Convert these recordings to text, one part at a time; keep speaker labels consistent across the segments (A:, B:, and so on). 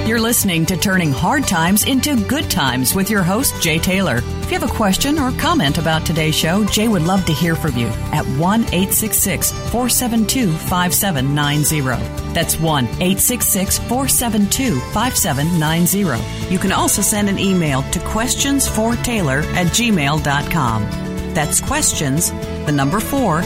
A: You're listening to Turning Hard Times into Good Times with your host, Jay Taylor. If you have a question or comment about today's show, Jay would love to hear from you at 1-866-472-5790. That's 1-866-472-5790. You can also send an email to questionsfortaylor@gmail.com. That's questions, the number 4,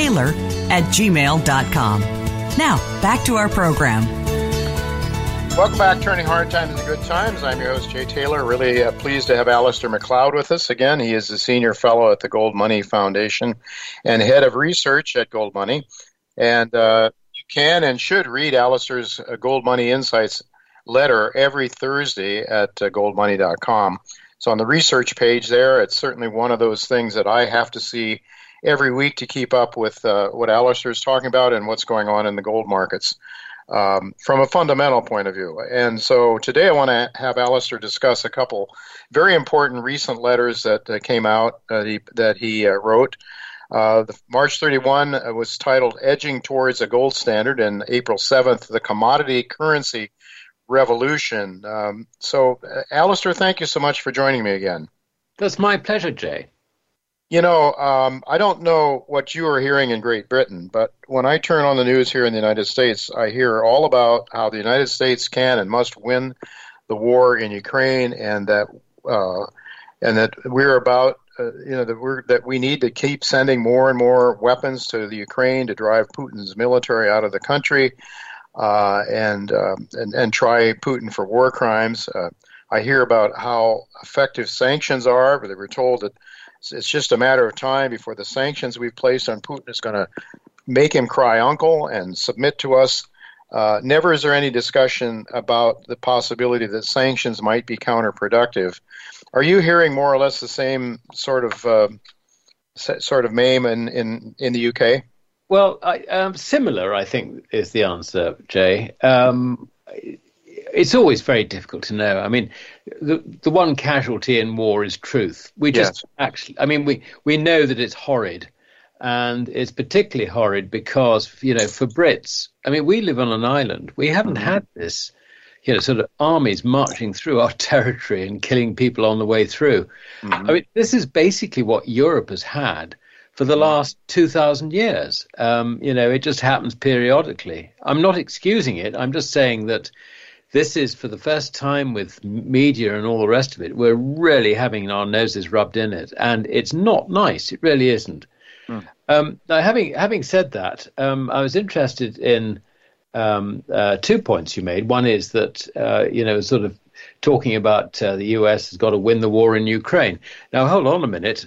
A: Taylor@gmail.com. Now, back to our program.
B: Welcome back, Turning Hard Times into Good Times. I'm your host, Jay Taylor. Really pleased to have Alistair MacLeod with us again. He is a senior fellow at the Gold Money Foundation and head of research at Gold Money. And you can and should read Alistair's Gold Money Insights letter every Thursday at goldmoney.com. So on the research page there, it's certainly one of those things that I have to see every week to keep up with what Alistair is talking about and what's going on in the gold markets. From a fundamental point of view. And so today I want to have Alistair discuss a couple very important recent letters that came out that he wrote. The March 31 was titled Edging Towards a Gold Standard, and April 7th, The Commodity Currency Revolution. So Alistair, thank you so much for joining me again.
C: That's my pleasure, Jay.
B: You know, I don't know what you are hearing in Great Britain, but when I turn on the news here in the United States, I hear all about how the United States can and must win the war in Ukraine, and that we're about, that we need to keep sending more and more weapons to the Ukraine to drive Putin's military out of the country, and try Putin for war crimes. I hear about how effective sanctions are, but they were told that it's just a matter of time before the sanctions we've placed on Putin is going to make him cry uncle and submit to us. Never is there any discussion about the possibility that sanctions might be counterproductive. Are you hearing more or less the same sort of meme in the UK?
C: Well, similar, I think, is the answer, Jay. It's always very difficult to know. I mean, the one casualty in war is truth. We just we know that it's horrid, and it's particularly horrid because, for Brits, I mean, we live on an island. We haven't had this, sort of armies marching through our territory and killing people on the way through. I mean, this is basically what Europe has had for the last 2,000 years. It just happens periodically. I'm not excusing it. I'm just saying that this is, for the first time with media and all the rest of it, we're really having our noses rubbed in it. And it's not nice. It really isn't. Now, having said that, I was interested in 2 points you made. One is that, sort of talking about the US has got to win the war in Ukraine. Now, hold on a minute.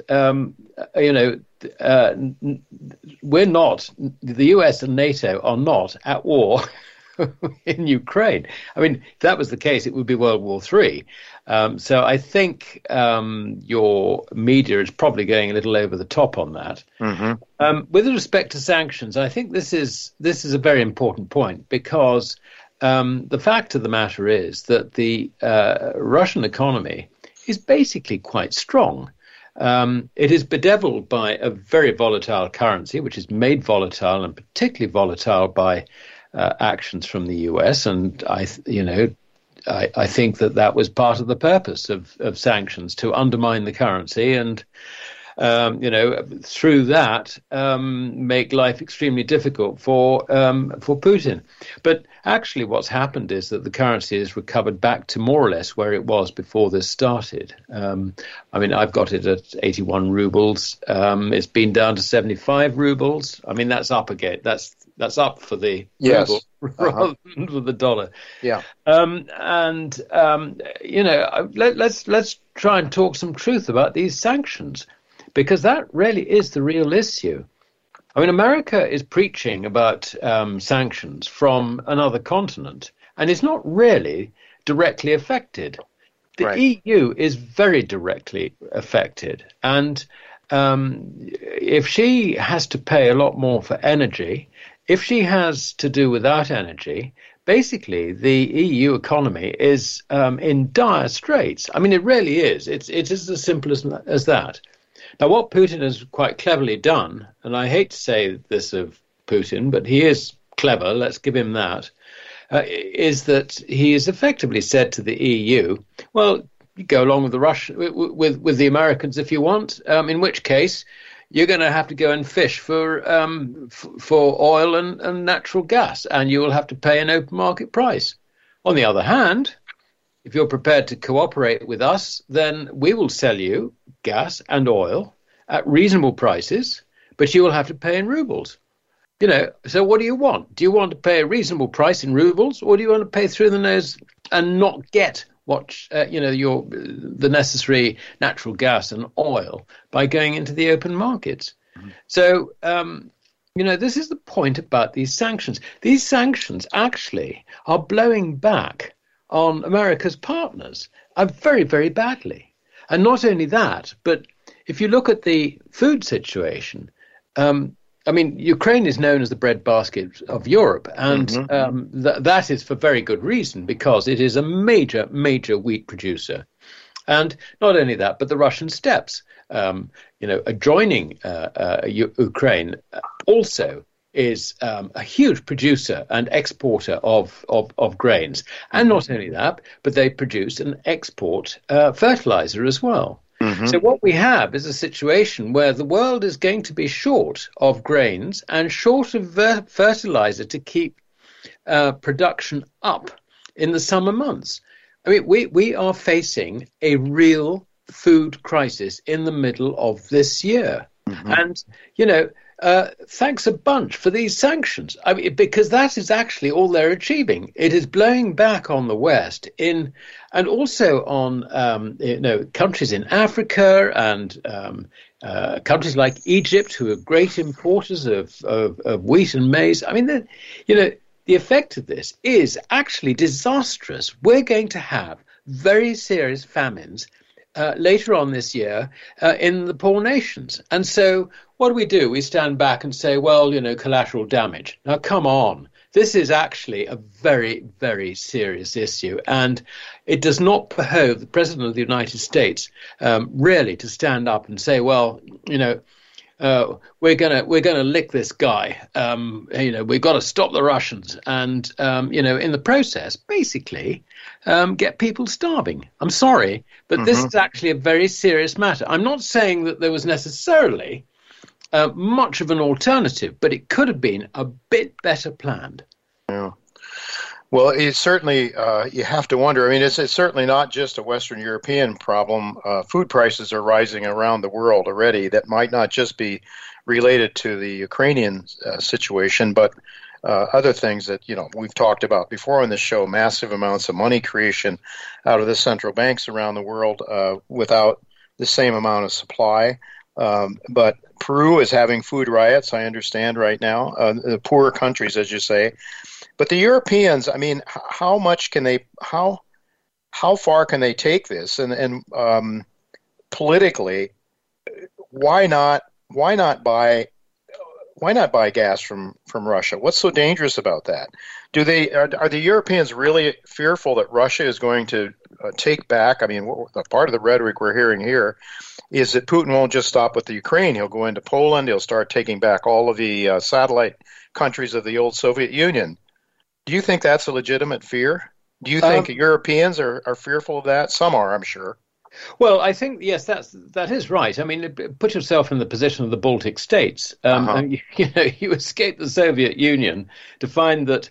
C: We're not, the US and NATO are not at war in Ukraine. I mean, if that was the case, it would be World War III. So I think your media is probably going a little over the top on that. With respect to sanctions, I think this is a very important point because the fact of the matter is that the Russian economy is basically quite strong. It is bedeviled by a very volatile currency, which is made volatile and particularly volatile by actions from the US, and I think that was part of the purpose of sanctions, to undermine the currency and through that make life extremely difficult for Putin. But actually, what's happened is that the currency has recovered back to more or less where it was before this started. I mean, I've got it at 81 rubles. It's been down to 75 rubles. I mean, that's up again. That's up for the ruble rather than for the dollar. Yeah. Let's try and talk some truth about these sanctions, because that really is the real issue. I mean, America is preaching about sanctions from another continent, and it's not really directly affected. The EU is very directly affected, and if she has to pay a lot more for energy, if she has to do without energy, basically the EU economy is in dire straits. I mean, it really is. It is as simple as that. Now, what Putin has quite cleverly done, and I hate to say this of Putin, but he is clever, let's give him that. is that he has effectively said to the EU, well, you go along with the with the Americans if you want, in which case you're going to have to go and fish for oil and natural gas, and you will have to pay an open market price. On the other hand, if you're prepared to cooperate with us, then we will sell you gas and oil at reasonable prices, but you will have to pay in rubles. So what do you want? Do you want to pay a reasonable price in rubles, or do you want to pay through the nose and not get the necessary natural gas and oil by going into the open markets? Mm-hmm. So, this is the point about these sanctions. These sanctions actually are blowing back on America's partners very, very badly. And not only that, but if you look at the food situation, Ukraine is known as the breadbasket of Europe, and that is for very good reason, because it is a major, major wheat producer. And not only that, but the Russian steppes, adjoining Ukraine, also is a huge producer and exporter of grains. And not only that, but they produce and export fertilizer as well. Mm-hmm. So what we have is a situation where the world is going to be short of grains and short of fertilizer to keep production up in the summer months. We are facing a real food crisis in the middle of this year. Mm-hmm. And, thanks a bunch for these sanctions. Because that is actually all they're achieving. It is blowing back on the West and also on countries in Africa and countries like Egypt, who are great importers of wheat and maize. The effect of this is actually disastrous. We're going to have very serious famines later on this year in the poor nations. And so what do? We stand back and say, well, collateral damage. Now, come on. This is actually a very, very serious issue. And it does not behove the President of the United States really to stand up and say, well, we're gonna lick this guy. We've got to stop the Russians, and in the process, basically, get people starving. I'm sorry, but this is actually a very serious matter. I'm not saying that there was necessarily much of an alternative, but it could have been a bit better planned.
B: Yeah. Well, it's certainly, you have to wonder. It's certainly not just a Western European problem. Food prices are rising around the world already. That might not just be related to the Ukrainian situation, but other things that, we've talked about before on this show, massive amounts of money creation out of the central banks around the world without the same amount of supply. But Peru is having food riots, I understand, right now. The poorer countries, as you say. But the Europeans, how much can they? How far can they take this? And politically, why not buy gas from Russia? What's so dangerous about that? Are the Europeans really fearful that Russia is going to take back? The part of the rhetoric we're hearing here is that Putin won't just stop with the Ukraine. He'll go into Poland. He'll start taking back all of the satellite countries of the old Soviet Union. Do you think that's a legitimate fear? Do you think Europeans are fearful of that? Some are, I'm sure.
C: Well, I think, yes, that is right. Put yourself in the position of the Baltic states. You escape the Soviet Union to find that,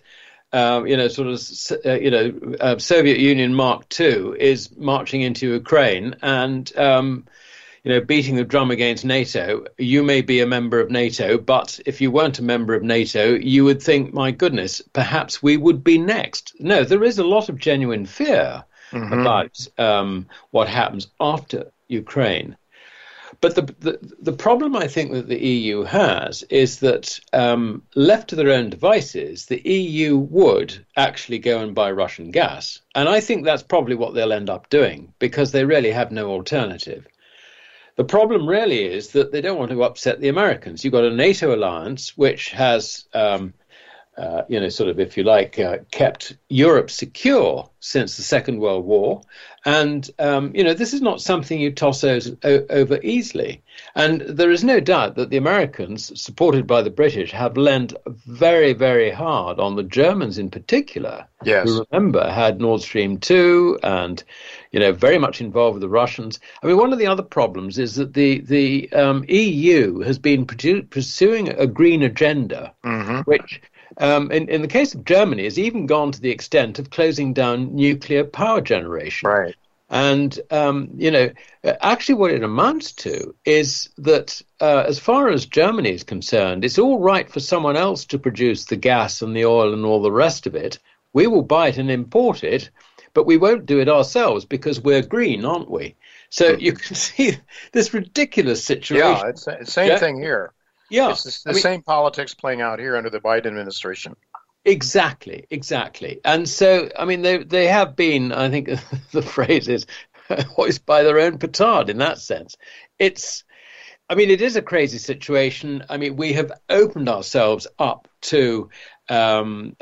C: Soviet Union Mark II is marching into Ukraine and, beating the drum against NATO. You may be a member of NATO, but if you weren't a member of NATO, you would think, my goodness, perhaps we would be next. No, there is a lot of genuine fear about what happens after Ukraine. But the problem I think that the EU has is that left to their own devices, the EU would actually go and buy Russian gas. And I think that's probably what they'll end up doing, because they really have no alternative. The problem really is that they don't want to upset the Americans. You've got a NATO alliance which has sort of, if you like, kept Europe secure since the Second World War. And, this is not something you toss over easily. And there is no doubt that the Americans, supported by the British, have lent very, very hard on the Germans in particular,
B: yes,
C: who, remember, had Nord Stream 2 and, very much involved with the Russians. I mean, one of the other problems is that the EU has been pursuing a green agenda, which... in the case of Germany, has even gone to the extent of closing down nuclear power generation.
B: Right.
C: And, actually what it amounts to is that as far as Germany is concerned, it's all right for someone else to produce the gas and the oil and all the rest of it. We will buy it and import it, but we won't do it ourselves because we're green, aren't we? So you can see this ridiculous situation.
B: Yeah, it's the same thing here.
C: Yeah,
B: it's the same politics playing out here under the Biden administration.
C: Exactly. And so, I mean, they have been, I think the phrase is, hoist by their own petard in that sense. It is a crazy situation. I mean, we have opened ourselves up to, an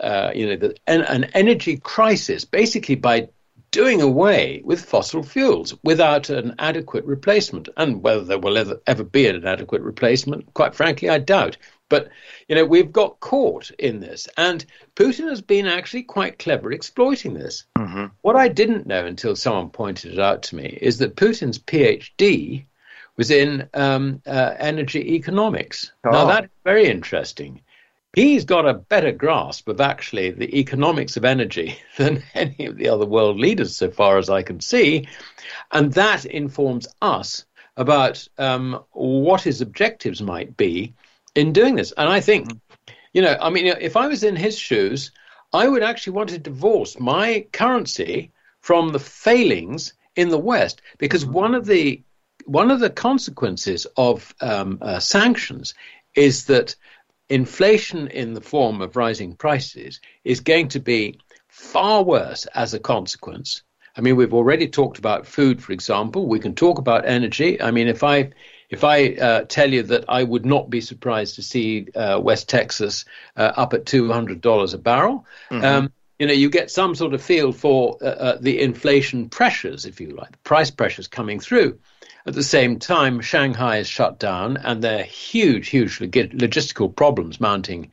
C: energy crisis, basically by doing away with fossil fuels without an adequate replacement. And whether there will ever be an adequate replacement, quite frankly, I doubt. But, we've got caught in this. And Putin has been actually quite clever exploiting this. Mm-hmm. What I didn't know until someone pointed it out to me is that Putin's PhD was in energy economics. Oh. Now, that's very interesting. He's got a better grasp of actually the economics of energy than any of the other world leaders, so far as I can see. And that informs us about what his objectives might be in doing this. And I think, if I was in his shoes, I would actually want to divorce my currency from the failings in the West, because one of the consequences of sanctions is that inflation in the form of rising prices is going to be far worse as a consequence. I mean, we've already talked about food, for example. We can talk about energy. I mean, if I tell you that I would not be surprised to see West Texas up at $200 a barrel, you get some sort of feel for the inflation pressures, if you like, the price pressures coming through. At the same time, Shanghai is shut down, and there are huge logistical problems mounting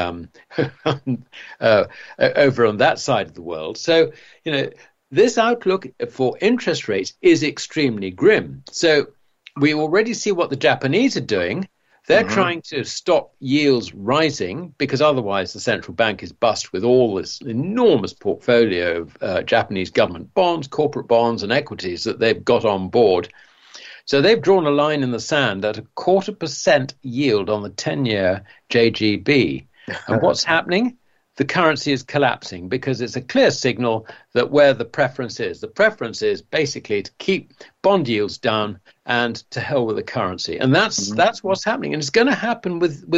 C: over on that side of the world. So, this outlook for interest rates is extremely grim. So we already see what the Japanese are doing. They're trying to stop yields rising because otherwise the central bank is bust with all this enormous portfolio of Japanese government bonds, corporate bonds and equities that they've got on board. So they've drawn a line in the sand at 0.25% yield on the 10-year JGB. And what's happening? The currency is collapsing because it's a clear signal that where the preference is basically to keep bond yields down and to hell with the currency. And that's what's happening. And it's going to happen with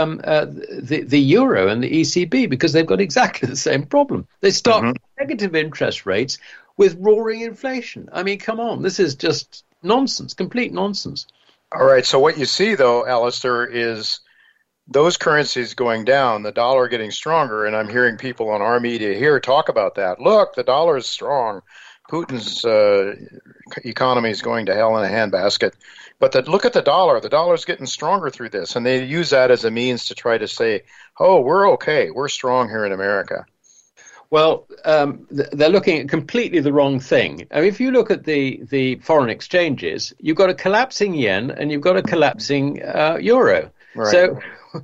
C: the euro and the ECB because they've got exactly the same problem. They start negative interest rates with roaring inflation. I mean, come on, this is just nonsense, complete nonsense.
B: All right. So what you see, though, Alistair, is those currencies going down, the dollar getting stronger, and I'm hearing people on our media here talk about that. Look, the dollar is strong. Putin's economy is going to hell in a handbasket. But look at the dollar. The dollar's getting stronger through this, and they use that as a means to try to say, oh, we're okay. We're strong here in America.
C: Well, they're looking at completely the wrong thing. I mean, if you look at the foreign exchanges, you've got a collapsing yen and you've got a collapsing euro.
B: Right.
C: So,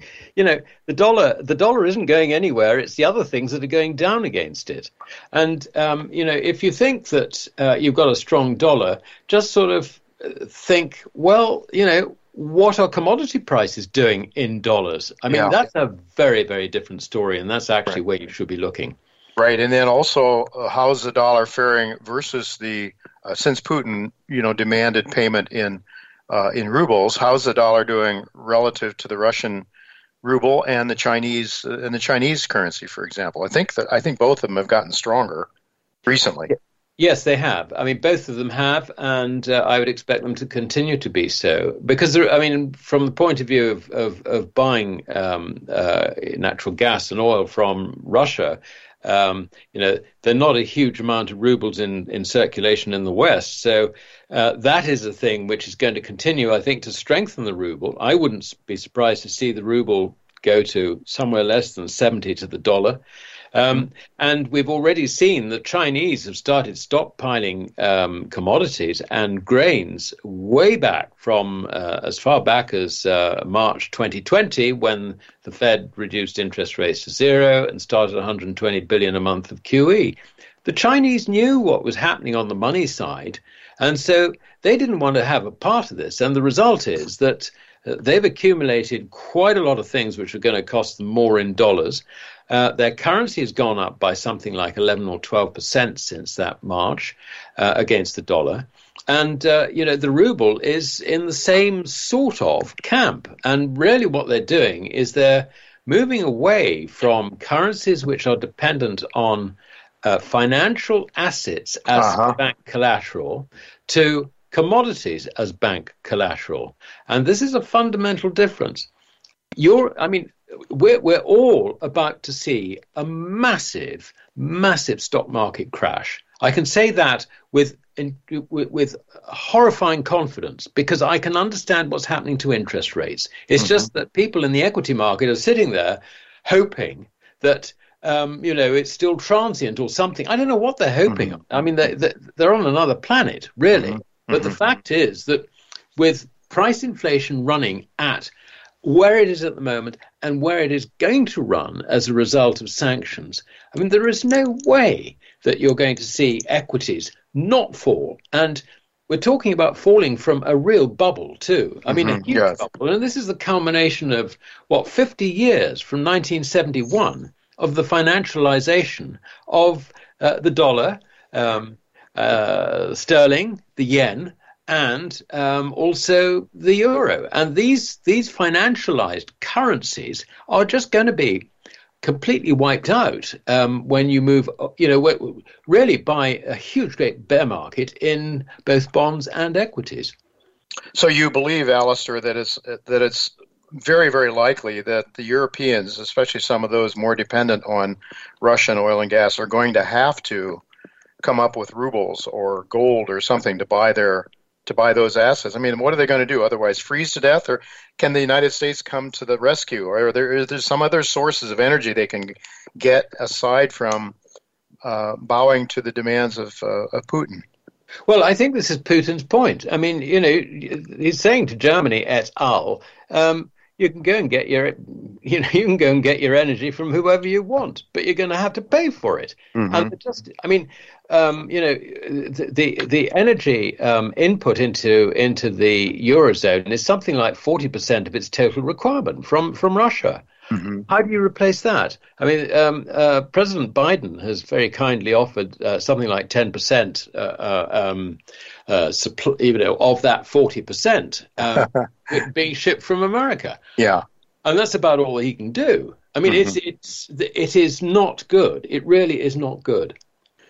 C: the dollar isn't going anywhere. It's the other things that are going down against it. And, if you think that you've got a strong dollar, just sort of think, well, what are commodity prices doing in dollars? I mean, that's a very, very different story. And that's actually where you should be looking.
B: Right. And then also, how's the dollar faring versus since Putin, demanded payment in rubles, how's the dollar doing relative to the Russian ruble and the Chinese currency, for example? I think both of them have gotten stronger recently.
C: Yes, they have. I mean, both of them have, and I would expect them to continue to be so. Because, I mean, from the point of view of buying natural gas and oil from Russia, there are not a huge amount of rubles in circulation in the West. So that is a thing which is going to continue, I think, to strengthen the ruble. I wouldn't be surprised to see the ruble go to somewhere less than 70 to the dollar. And we've already seen the Chinese have started stockpiling commodities and grains way back from as far back as March 2020, when the Fed reduced interest rates to zero and started 120 billion a month of QE. The Chinese knew what was happening on the money side, and so they didn't want to have a part of this. And the result is that they've accumulated quite a lot of things which are going to cost them more in dollars. Their currency has gone up by something like 11 or 12% since that March against the dollar. And, the ruble is in the same sort of camp. And really what they're doing is they're moving away from currencies which are dependent on financial assets as bank collateral to commodities as bank collateral. And this is a fundamental difference. We're all about to see a massive, massive stock market crash. I can say that with horrifying confidence because I can understand what's happening to interest rates. It's just that people in the equity market are sitting there hoping that it's still transient or something. I don't know what they're hoping on. I mean, they're on another planet, really. But the fact is that with price inflation running at where it is at the moment and where it is going to run as a result of sanctions, I mean, there is no way that you're going to see equities not fall. And we're talking about falling from a real bubble, too. I mean, a huge bubble. And this is the culmination of, 50 years from 1971 of the financialization of the dollar, sterling, the yen, and also the euro. And these financialized currencies are just going to be completely wiped out when you move, really by a huge, great bear market in both bonds and equities.
B: So you believe, Alistair, that it's very, very likely that the Europeans, especially some of those more dependent on Russian oil and gas, are going to have to come up with rubles or gold or something to buy those assets. I mean, what are they going to do? Otherwise, freeze to death? Or can the United States come to the rescue? Or are there some other sources of energy they can get aside from bowing to the demands of Putin?
C: Well, I think this is Putin's point. I mean, he's saying to Germany et al., you can go and get your energy from whoever you want, but you're going to have to pay for it. And the energy input into the Eurozone is something like 40% of its total requirement from Russia. How do you replace that? I mean, President Biden has very kindly offered something like 10% of that 40% being shipped from America.
B: Yeah,
C: and that's about all he can do. I mean, it is not good. It really is not good.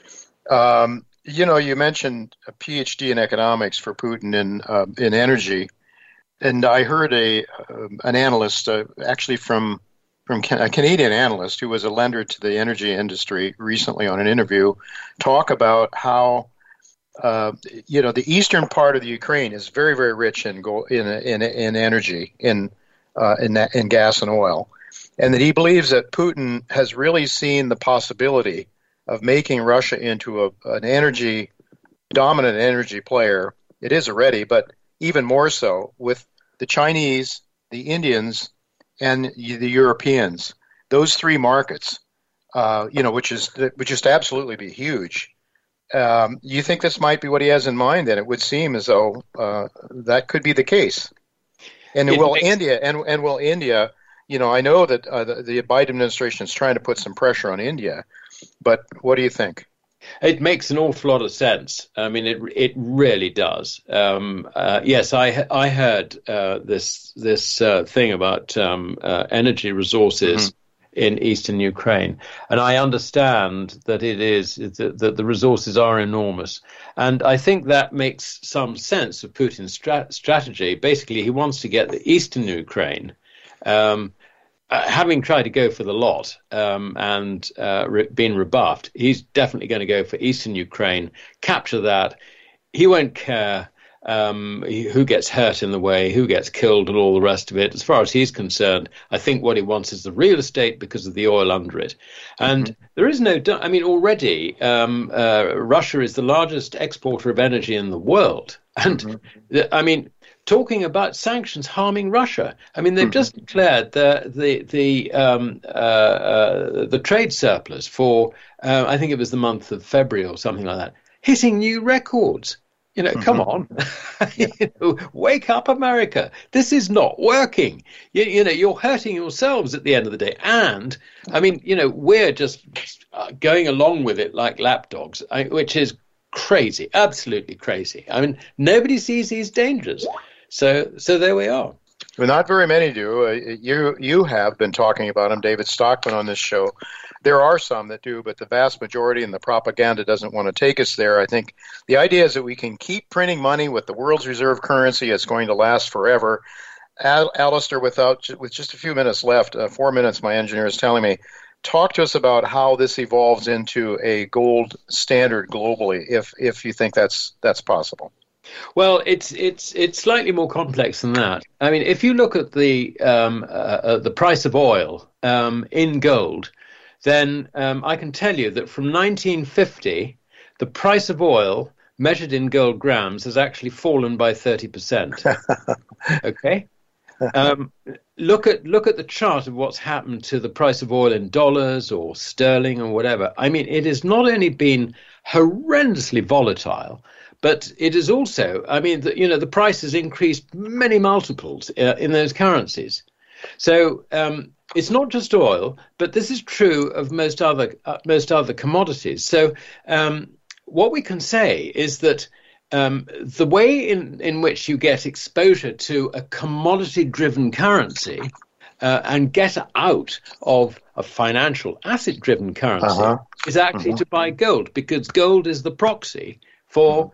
B: You mentioned a PhD in economics for Putin in energy, and I heard an analyst, actually from a Canadian analyst who was a lender to the energy industry recently on an interview, talk about how the eastern part of the Ukraine is very, very rich in energy, in gas and oil, and that he believes that Putin has really seen the possibility of making Russia into an dominant energy player. It is already, but even more so with the Chinese, the Indians, and the Europeans. Those three markets, which would just absolutely be huge. You think this might be what he has in mind? Then it would seem as though that could be the case. And will India? I know that the Biden administration is trying to put some pressure on India, but what do you think?
C: It makes an awful lot of sense. I mean, it really does. Yes, I heard this thing about energy resources in eastern Ukraine. And I understand that that the resources are enormous. And I think that makes some sense of Putin's strategy. Basically, he wants to get the eastern Ukraine, having tried to go for the lot and been rebuffed, he's definitely going to go for eastern Ukraine, capture that. He won't care who gets hurt in the way, who gets killed, and all the rest of it. As far as he's concerned, I think what he wants is the real estate because of the oil under it. And there is no doubt. I mean, already Russia is the largest exporter of energy in the world. And I mean, talking about sanctions harming Russia. I mean, they've just declared the trade surplus for, I think it was the month of February or something like that, hitting new records. You know, come on, wake up, America. This is not working. You know, you're hurting yourselves at the end of the day. And I mean, you know, we're just going along with it like lapdogs, which is crazy, absolutely crazy. I mean, nobody sees these dangers. So there we are.
B: Well, not very many do. You have been talking about them, David Stockman, on this show. There are some that do, but the vast majority, and the propaganda doesn't want to take us there. I think the idea is that we can keep printing money with the world's reserve currency. It's going to last forever. Alistair, with just a few minutes left, 4 minutes, my engineer is telling me, talk to us about how this evolves into a gold standard globally, if you think that's possible.
C: Well, it's slightly more complex than that. I mean, if you look at the price of oil in gold, then I can tell you that from 1950, the price of oil measured in gold grams has actually fallen by 30%. Okay. Look at the chart of what's happened to the price of oil in dollars or sterling or whatever. I mean, it has not only been horrendously volatile, but it is also, I mean, the price has increased many multiples in those currencies. So it's not just oil, but this is true of most other commodities. So what we can say is that the way in which you get exposure to a commodity-driven currency and get out of a financial asset-driven currency is actually to buy gold, because gold is the proxy for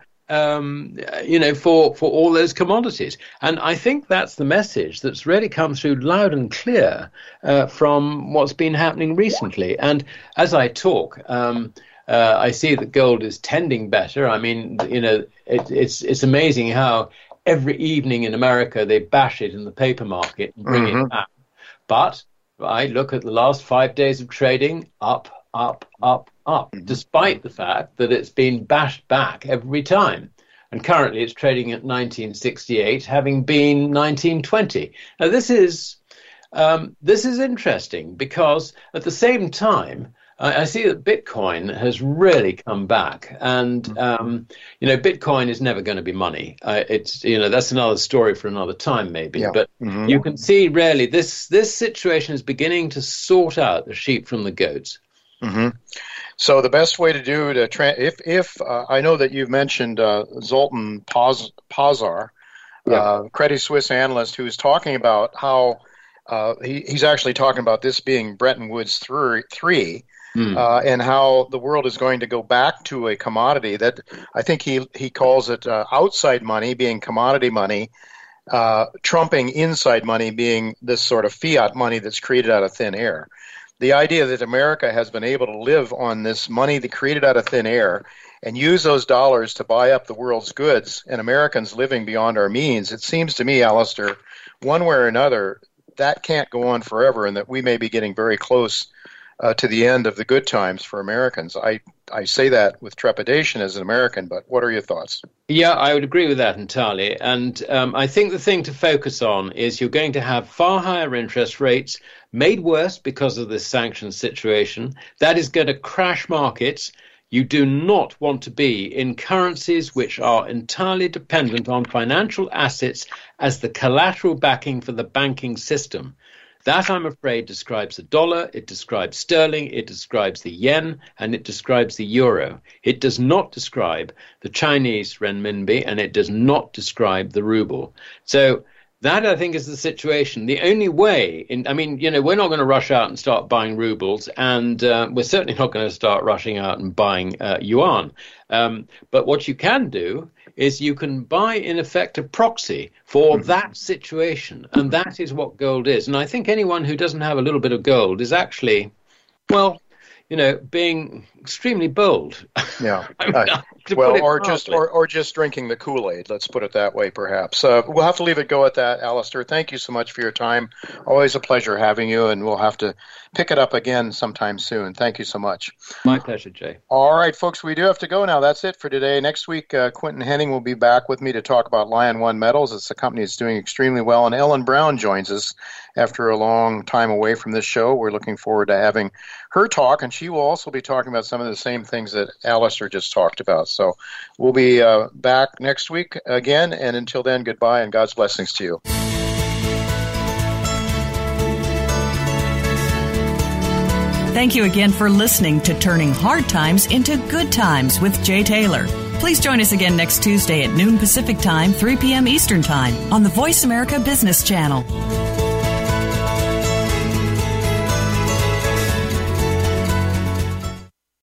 C: for all those commodities. And I think that's the message that's really come through loud and clear from what's been happening recently. And as I talk, I see that gold is tending better. I mean, you know, it's amazing how every evening in America they bash it in the paper market and bring it back. But I look at the last 5 days of trading, up, despite the fact that it's been bashed back every time. And currently it's trading at 1968, having been 1920. Now this is interesting, because at the same time, I see that Bitcoin has really come back, and Bitcoin is never going to be money. That's another story for another time, maybe. Yeah. But you can see really this situation is beginning to sort out the sheep from the goats.
B: So the best way to do if I know that you've mentioned Zoltan Pozsar, Credit Suisse analyst, who's talking about how he's actually talking about this being Bretton Woods 3. And how the world is going to go back to a commodity that I think he calls it outside money being commodity money, trumping inside money being this sort of fiat money that's created out of thin air. The idea that America has been able to live on this money that created out of thin air and use those dollars to buy up the world's goods, and Americans living beyond our means, it seems to me, Alistair, one way or another, that can't go on forever, and that we may be getting very close to the end of the good times for Americans. I say that with trepidation as an American, but what are your thoughts?
C: Yeah, I would agree with that entirely. And I think the thing to focus on is you're going to have far higher interest rates made worse because of this sanctions situation. That is going to crash markets. You do not want to be in currencies which are entirely dependent on financial assets as the collateral backing for the banking system. That, I'm afraid, describes the dollar, it describes sterling, it describes the yen, and it describes the euro. It does not describe the Chinese renminbi, and it does not describe the ruble. So That, I think, is the situation. The only way, we're not going to rush out and start buying rubles, and we're certainly not going to start rushing out and buying yuan. But what you can do is you can buy, in effect, a proxy for that situation, and that is what gold is. And I think anyone who doesn't have a little bit of gold is actually, well, being extremely bold.
B: Yeah. Or just drinking the Kool-Aid. Let's put it that way, perhaps. We'll have to leave it go at that, Alistair. Thank you so much for your time. Always a pleasure having you, and we'll have to pick it up again sometime soon. Thank you so much.
C: My pleasure, Jay.
B: All right, folks, we do have to go now. That's it for today. Next week, Quentin Henning will be back with me to talk about Lion One Metals. It's a company that's doing extremely well, and Ellen Brown joins us after a long time away from this show. We're looking forward to having her talk, and she will also be talking about some of the same things that Alistair just talked about. So we'll be back next week again, and until then, goodbye and God's blessings to you.
A: Thank you again for listening to Turning Hard Times into Good Times with Jay Taylor. Please join us again next Tuesday at noon Pacific Time, 3 p.m. Eastern Time on the Voice America Business Channel.